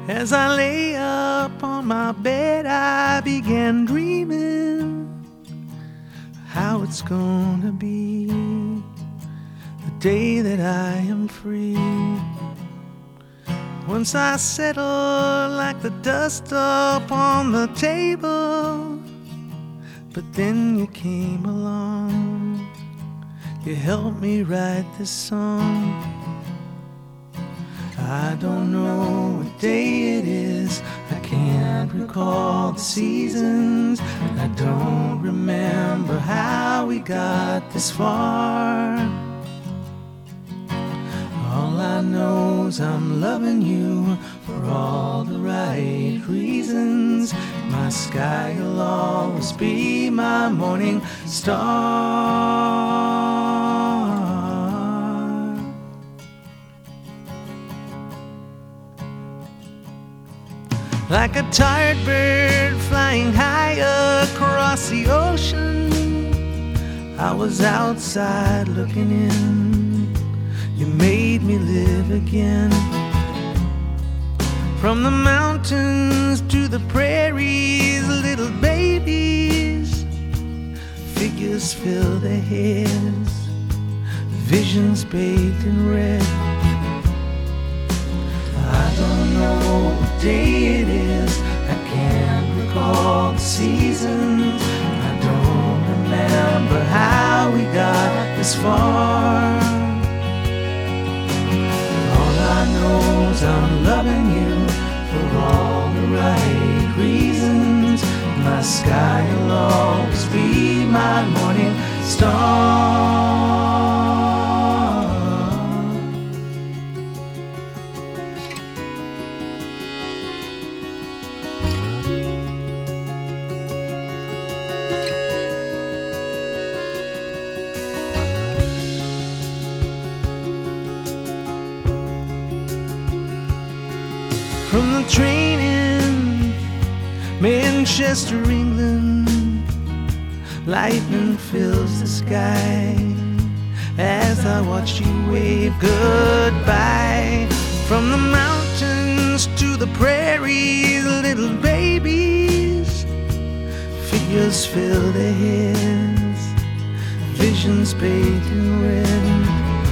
As I lay up on my bed, I began dreaming how it's gonna be the day that I am free. Once I settle like the dust up on the table, but then you came along, you helped me write this song. I don't know what day it is, I can't recall the seasons, and I don't remember how we got this far. All I know is I'm loving you for all the right reasons. My sky will always be my morning star. Like a tired bird flying high across the ocean, I was outside looking in. You made me live again. From the mountains to the prairies, little babies, figures fill their heads, visions bathed in red. I don't know what day it is, I can't recall the seasons, I don't remember how we got this far. All I know is I'm loving you for all the right reasons. My sky will always be my morning star. From the train in Manchester, England, lightning fills the sky as I watch you wave goodbye. From the mountains to the prairies, little babies, figures fill their heads, visions bathed in red.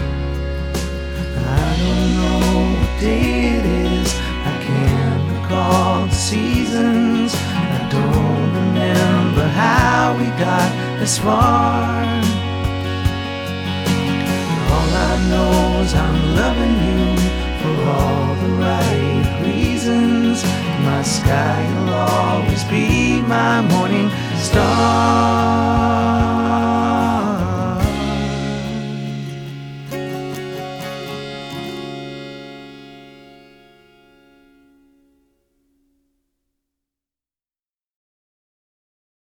I don't know what day it is, I can't recall the seasons, I don't remember how we got this far. All I know is I'm loving you for all the right reasons. My sky will always be my morning star.